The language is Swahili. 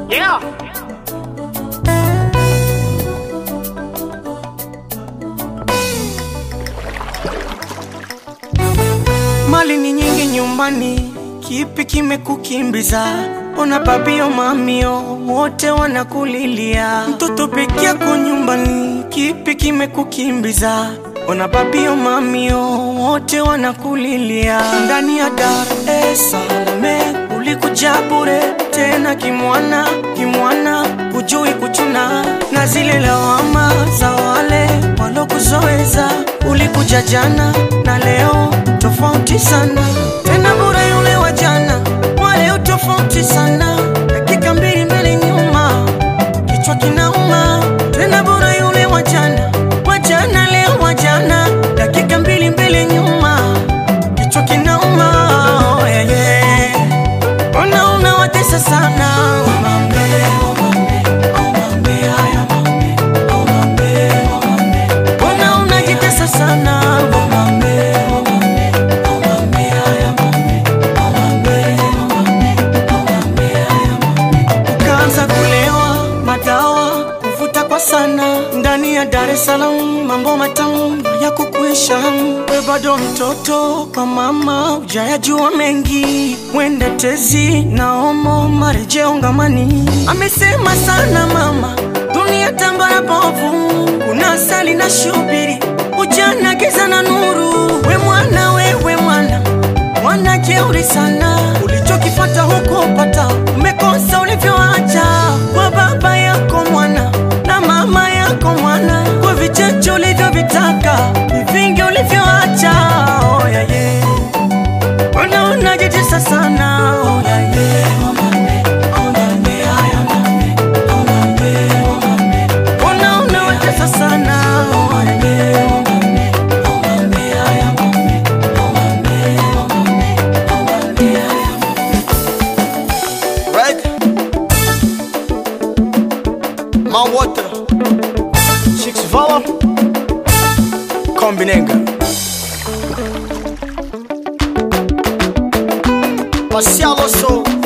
Yeah. Mali ni nyingi nyumbani, kipi kimekukimbiza? Ona babio mamio, wote wanakulilia. Mtoto peke yako nyumbani, kipi kimekukimbiza? Ona babio mamio, wote wanakulilia. Ndani ya Dar es Salaam ulikuja bure, tena kimwana, hujui kuchuna. Na zile lawama za wale walokuzoeza, ulikuja jana na leo tofauti sana. Tena bure yule wa jana, wale tofauti sana. Dakika mbili mbele nyuma, kichwa kinauma. Tena bure yule wa jana, leo wa jana. Dakika mbili mbele nyuma, kichwa kinauma. Oh, yeah, yeah. Ona watesa sana. Unajitesa sana. Ukaanza kulewa madawa, kuvuta kwa sana. Ndani ya Dar es Salaam mambo matamu ya kukuisha. We bado mtoto kwa mama, hujayajua mengi. Mwende tezi na omo, marejeo ngamani. Amesema sana mama, dunia tambara bovu. Kuna asali na shubiri, ujana giza na nuru. We mwana jeuri sana. Ulichokipata huko pata, umekosa ulivyoacha. Kwa baba yako mwana na mama yako mwana, kwa vichache ulivyovitaka, vingi ulivyoacha. Oh, yeah, yeah. Unajitesa sana. Oh, yeah, yeah. Unawatesa sana. Oh, yeah, yeah. Right? My water. Chicks Vala. Kombinenga. Marcial Osso.